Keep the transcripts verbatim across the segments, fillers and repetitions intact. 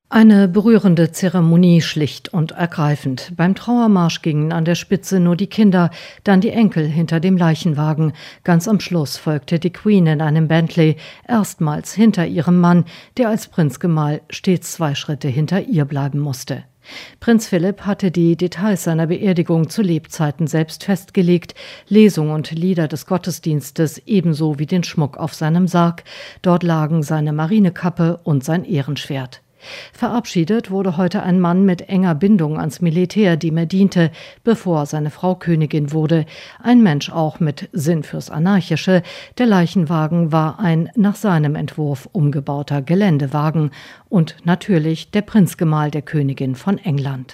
Eine berührende Zeremonie, schlicht und ergreifend. Beim Trauermarsch gingen an der Spitze nur die Kinder, dann die Enkel hinter dem Leichenwagen. Ganz am Schluss folgte die Queen in einem Bentley, erstmals hinter ihrem Mann, der als Prinzgemahl stets zwei Schritte hinter ihr bleiben musste. Prinz Philipp hatte die Details seiner Beerdigung zu Lebzeiten selbst festgelegt, Lesung und Lieder des Gottesdienstes ebenso wie den Schmuck auf seinem Sarg. Dort lagen seine Marinekappe und sein Ehrenschwert. Verabschiedet wurde heute ein Mann mit enger Bindung ans Militär, dem er diente, bevor seine Frau Königin wurde. Ein Mensch auch mit Sinn fürs Anarchische. Der Leichenwagen war ein nach seinem Entwurf umgebauter Geländewagen und natürlich der Prinzgemahl der Königin von England.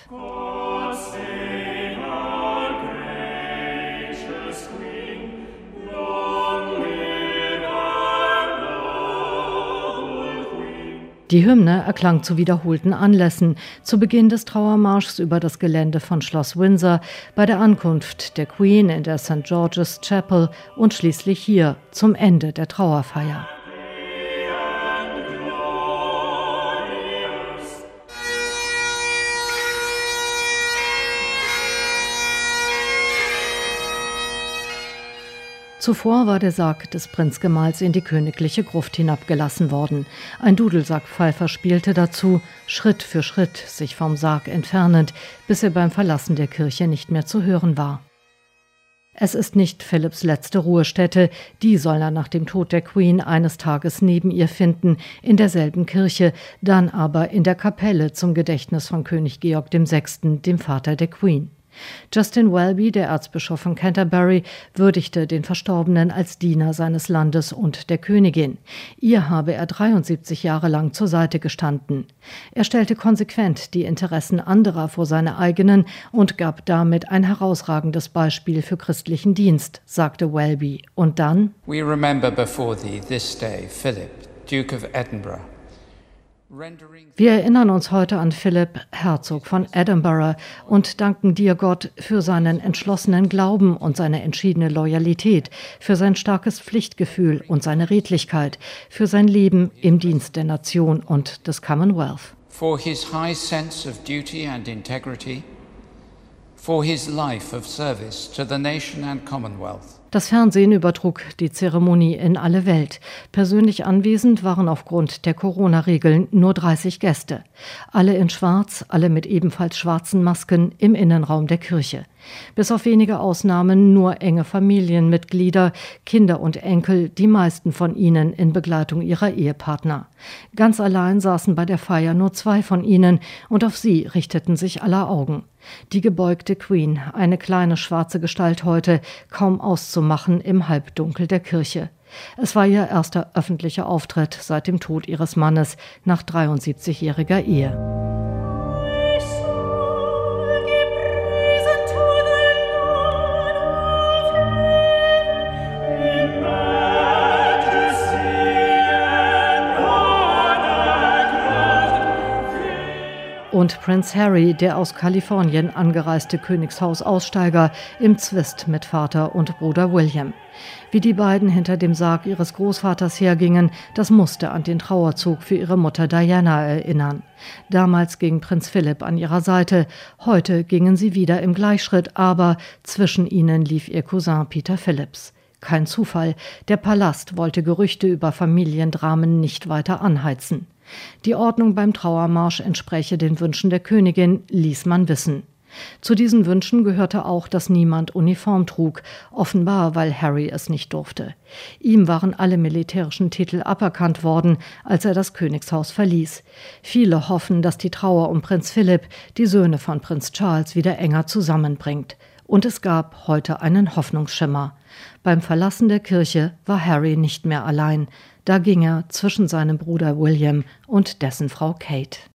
Die Hymne erklang zu wiederholten Anlässen, zu Beginn des Trauermarschs über das Gelände von Schloss Windsor, bei der Ankunft der Queen in der Saint George's Chapel und schließlich hier zum Ende der Trauerfeier. Zuvor war der Sarg des Prinzgemahls in die königliche Gruft hinabgelassen worden. Ein Dudelsackpfeifer spielte dazu, Schritt für Schritt sich vom Sarg entfernend, bis er beim Verlassen der Kirche nicht mehr zu hören war. Es ist nicht Philipps letzte Ruhestätte, die soll er nach dem Tod der Queen eines Tages neben ihr finden, in derselben Kirche, dann aber in der Kapelle zum Gedächtnis von König Georg der Sechste., dem Vater der Queen. Justin Welby, der Erzbischof von Canterbury, würdigte den Verstorbenen als Diener seines Landes und der Königin. Ihr habe er dreiundsiebzig Jahre lang zur Seite gestanden. Er stellte konsequent die Interessen anderer vor seine eigenen und gab damit ein herausragendes Beispiel für christlichen Dienst, sagte Welby. Und dann: We remember before thee this day Philip, Duke of Edinburgh. Wir erinnern uns heute an Philipp, Herzog von Edinburgh, und danken dir, Gott, für seinen entschlossenen Glauben und seine entschiedene Loyalität, für sein starkes Pflichtgefühl und seine Redlichkeit, für sein Leben im Dienst der Nation und des Commonwealth. For his high sense of duty and integrity, for his life of service to the nation and Commonwealth. Das Fernsehen übertrug die Zeremonie in alle Welt. Persönlich anwesend waren aufgrund der Corona-Regeln nur dreißig Gäste. Alle in Schwarz, alle mit ebenfalls schwarzen Masken im Innenraum der Kirche. Bis auf wenige Ausnahmen nur enge Familienmitglieder, Kinder und Enkel, die meisten von ihnen in Begleitung ihrer Ehepartner. Ganz allein saßen bei der Feier nur zwei von ihnen und auf sie richteten sich aller Augen. Die gebeugte Queen, eine kleine schwarze Gestalt heute, kaum auszumachen im Halbdunkel der Kirche. Es war ihr erster öffentlicher Auftritt seit dem Tod ihres Mannes nach dreiundsiebzigjähriger Ehe. Und Prinz Harry, der aus Kalifornien angereiste Königshausaussteiger, im Zwist mit Vater und Bruder William. Wie die beiden hinter dem Sarg ihres Großvaters hergingen, das musste an den Trauerzug für ihre Mutter Diana erinnern. Damals ging Prinz Philipp an ihrer Seite, heute gingen sie wieder im Gleichschritt, aber zwischen ihnen lief ihr Cousin Peter Philipps. Kein Zufall, der Palast wollte Gerüchte über Familiendramen nicht weiter anheizen. Die Ordnung beim Trauermarsch entspräche den Wünschen der Königin, ließ man wissen. Zu diesen Wünschen gehörte auch, dass niemand Uniform trug, offenbar, weil Harry es nicht durfte. Ihm waren alle militärischen Titel aberkannt worden, als er das Königshaus verließ. Viele hoffen, dass die Trauer um Prinz Philipp die Söhne von Prinz Charles wieder enger zusammenbringt. Und es gab heute einen Hoffnungsschimmer. Beim Verlassen der Kirche war Harry nicht mehr allein. Da ging er zwischen seinem Bruder William und dessen Frau Kate.